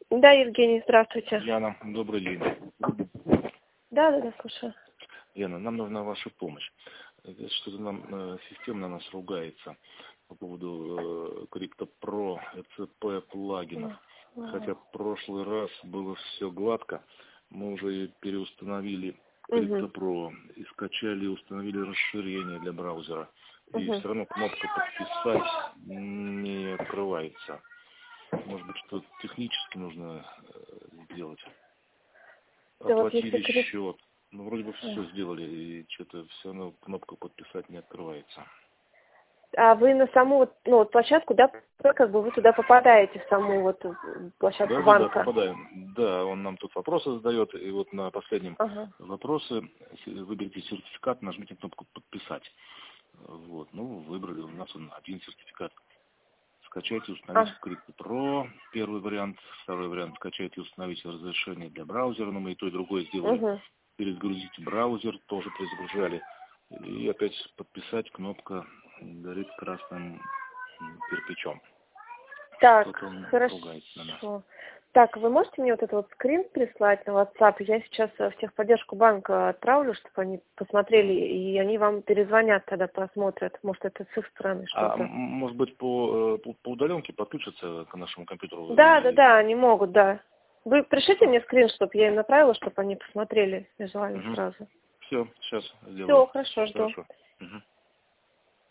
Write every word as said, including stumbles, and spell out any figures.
Да, Евгений, здравствуйте. Яна, добрый день. Да, да, да, слушаю. Яна, нам нужна ваша помощь. Что-то нам э, система на нас ругается по поводу э, CryptoPro, и си пи плагинов. Хотя в прошлый раз было все гладко, мы уже переустановили CryptoPro и скачали и установили расширение для браузера. И Угу. все равно кнопка «Подписать» не открывается. Может быть, что-то технически нужно сделать. Да, вот Оплатили если... счет. Ну, вроде бы все сделали, и что-то все равно кнопка «Подписать» не открывается. А вы на саму вот, ну, вот площадку, да, как бы вы туда попадаете, в саму вот площадку Да, да, банка? да, попадаем. Да, он нам тут вопросы задает, и вот на последнем Ага. вопросе выберите сертификат, нажмите кнопку «Подписать». Вот, ну, выбрали, у нас он один сертификат. Скачайте и установите А. CryptoPro, первый вариант. Второй вариант, скачайте и установите разрешение для браузера, но мы и то, и другое сделали. Угу. Перезагрузите браузер, тоже перезагружали. И опять «Подписать», кнопка горит красным кирпичом. Так, Ругается на нас. хорошо. Так, вы можете мне вот этот вот скрин прислать на WhatsApp? Я сейчас в техподдержку банка отправлю, чтобы они посмотрели, и они вам перезвонят, тогда посмотрят. Может, это с их стороны А что-то. может быть, по, по, по удаленке подключиться к нашему компьютеру? Да, И... да, да, они могут, да. Вы пришлите А. мне скрин, чтобы я им направила, чтобы они посмотрели визуально Угу. сразу. Все, сейчас сделаю. Все, хорошо, жду. Хорошо. Угу.